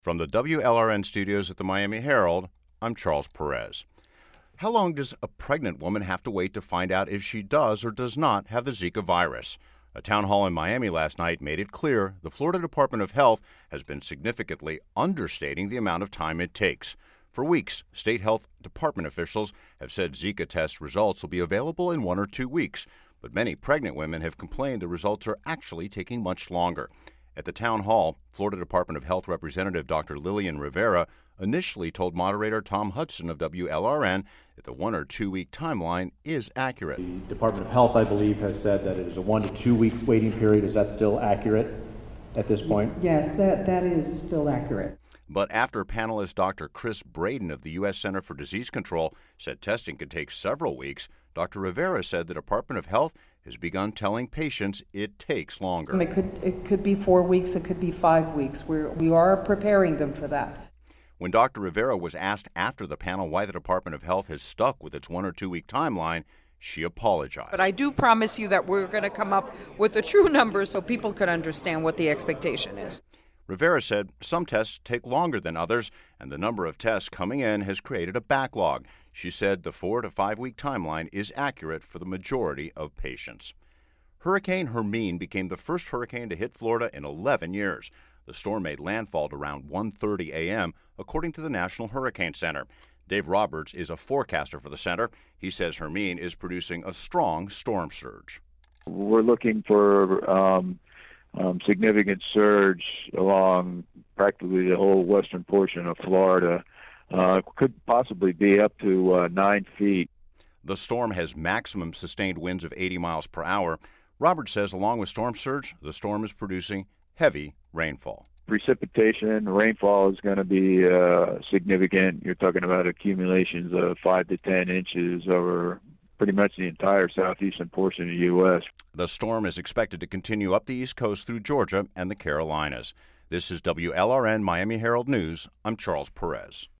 From the WLRN studios at the Miami Herald, I'm Charles Perez. How long does a pregnant woman have to wait to find out if she does or does not have the Zika virus? A town hall in Miami last night made it clear the Florida Department of Health has been significantly understating the amount of time it takes. For weeks, state health department officials have said Zika test results will be available in 1 or 2 weeks, but many pregnant women have complained the results are actually taking much longer. At the town hall, Florida Department of Health Representative Dr. Lillian Rivera initially told moderator Tom Hudson of WLRN that the 1 or 2 week timeline is accurate. The Department of Health, I believe, has said that it is a 1 to 2 week waiting period. Is that still accurate at this point? Yes, that is still accurate. But after panelist Dr. Chris Braden of the U.S. Center for Disease Control said testing could take several weeks, Dr. Rivera said the Department of Health has begun telling patients it takes longer. It could be 4 weeks, it could be 5 weeks. We are preparing them for that. When Dr. Rivera was asked after the panel why the Department of Health has stuck with its 1 or 2 week timeline, she apologized. But I do promise you that we're going to come up with the true numbers so people could understand what the expectation is. Rivera said some tests take longer than others, and the number of tests coming in has created a backlog. She said the 4 to 5 week timeline is accurate for the majority of patients. Hurricane Hermine became the first hurricane to hit Florida in 11 years. The storm made landfall at around 1:30 a.m., according to the National Hurricane Center. Dave Roberts is a forecaster for the center. He says Hermine is producing a strong storm surge. We're looking for significant surge along practically the whole western portion of Florida. Could possibly be up to 9 feet. The storm has maximum sustained winds of 80 miles per hour. Roberts says along with storm surge, the storm is producing heavy rainfall. Precipitation, rainfall is going to be significant. You're talking about accumulations of 5 to 10 inches over pretty much the entire southeastern portion of the U.S. The storm is expected to continue up the East Coast through Georgia and the Carolinas. This is WLRN Miami Herald News. I'm Charles Perez.